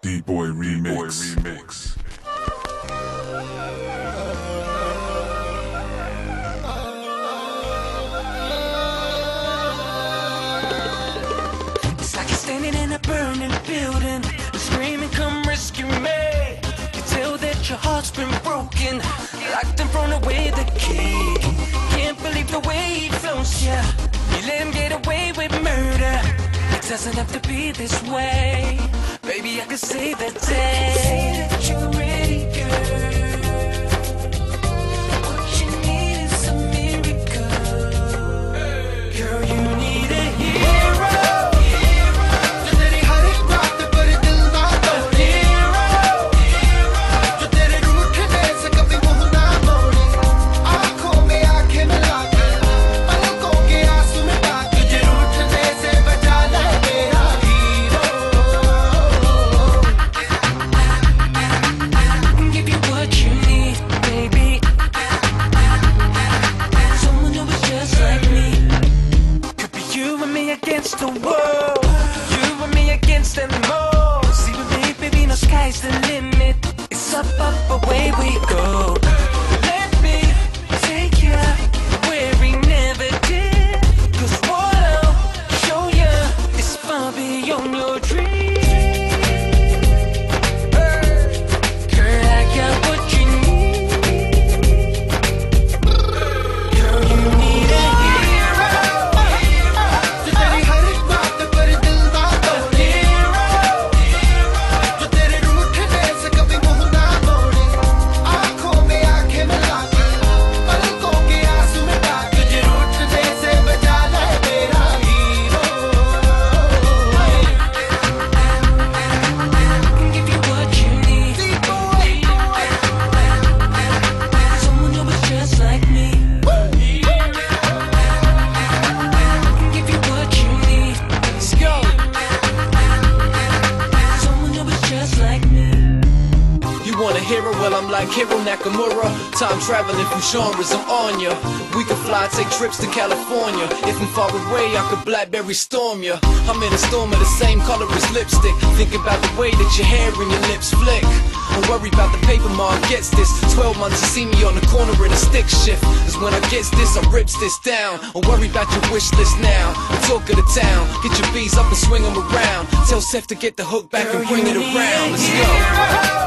D-Boy Remix. It's like you're standing in a burning building, screaming, "Come rescue me!" You tell that your heart's been broken, locked and thrown away the key. Can't believe the way he flows ya. You let him get away with murder. It doesn't have to be this way. Baby, I can save the day. Say that you're ready, girl. What you need is a miracle. Girl, you need a hero. Against the world, you and me against them all. See with me, baby, no sky's the limit. It's up, up, away we go. Let me take you where we never did. 'Cause what I'll show you is far beyond your dreams. Girl, I got what you need. Girl, you need a hero. Well, I'm like Hiro Nakamura, time traveling through genres, I'm on ya. We could fly, take trips to California. If I'm far away, I could Blackberry storm ya. I'm in a storm of the same color as lipstick. Think about the way that your hair and your lips flick. Don't worry about the paper, Mom gets this. 12 months to see me on the corner in a stick shift. Cause when I gets this, I rips this down. Don't worry about your wish list now. The talk of the town. Get your bees up and swing them around. Tell Seth to get the hook back and bring it around. Let's go.